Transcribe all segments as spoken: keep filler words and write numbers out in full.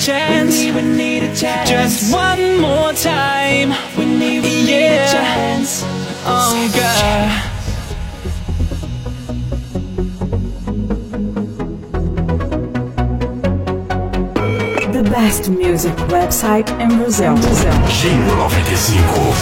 chance. We need a chance. Just one more time. We need, we yeah. need a chance. Oh God. The best music website in Brazil. Giro noventa e cinco.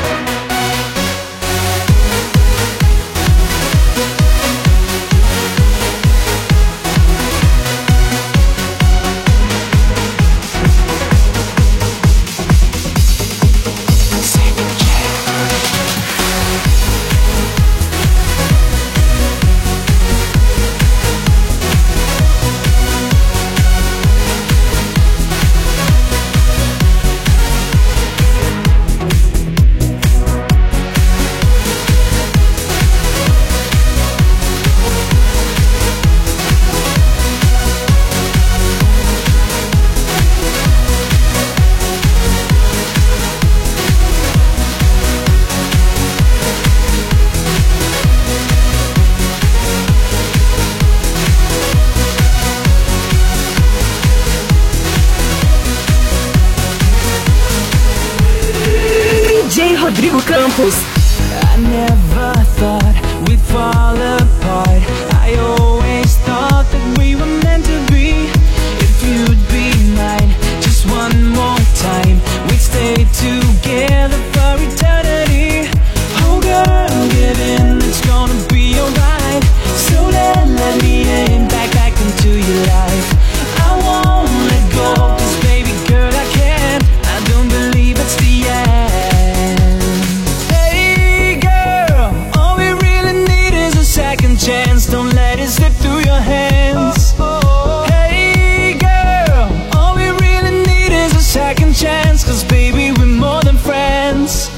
D J Rodrigo Campos. I never thought we'd fall apart. I always thought that we were meant to be. If you'd be mine just one more time, we'd stay together for eternity. Oh girl, give in, it's gonna be alright. So let, let me in, back, back into your life. I won't let go, cause baby girl I can't. I don't believe it's the end. Hey girl, all we really need is a second chance. Don't let it slip through your hands. Hey girl, all we really need is a second chance. Cause baby we're more than friends.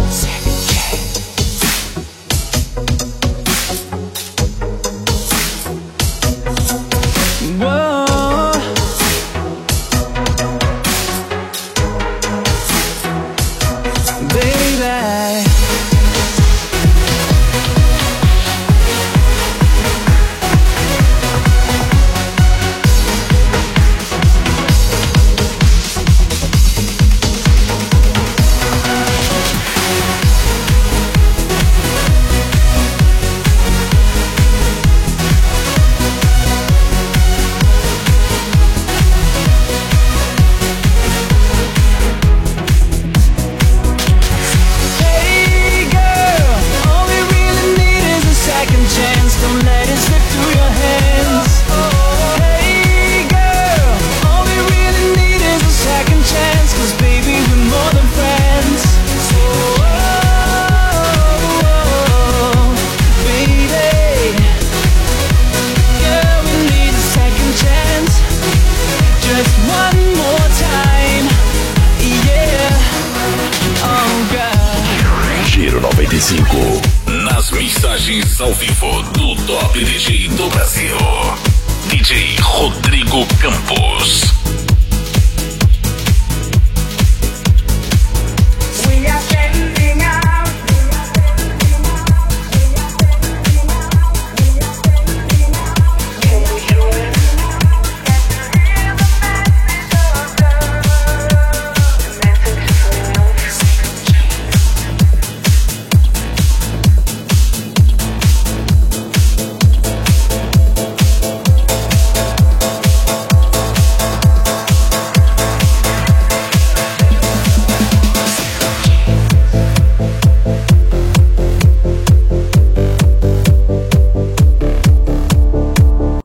Whoa. Baby, hey girl, all we really need is a second chance. Don't let it slip through your hands. Hey girl, all we really need is a second chance. Cause baby we're more than friends. Oh, baby, yeah, we need a second chance. Just one more time, yeah. Oh God. Giro noventa e cinco. Nas mixagens ao vivo do Top D J do Brasil, D J Rodrigo Campos.